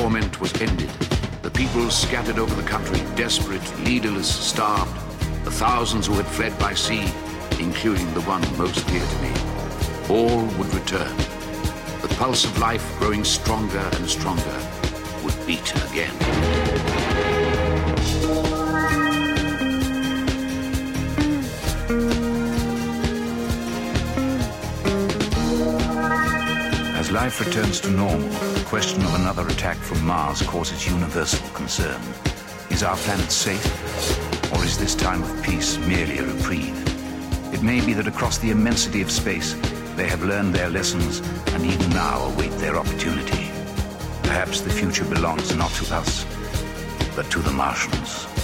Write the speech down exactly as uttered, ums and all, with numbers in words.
torment was ended. The people scattered over the country, desperate, leaderless, starved. The thousands who had fled by sea, including the one most dear to me. All would return. The pulse of life, growing stronger and stronger, would beat again. As life returns to normal, the question of another attack from Mars causes universal concern. Is our planet safe, or is this time of peace merely a reprieve? It may be that across the immensity of space, they have learned their lessons and even now await their opportunity. Perhaps the future belongs not to us, but to the Martians.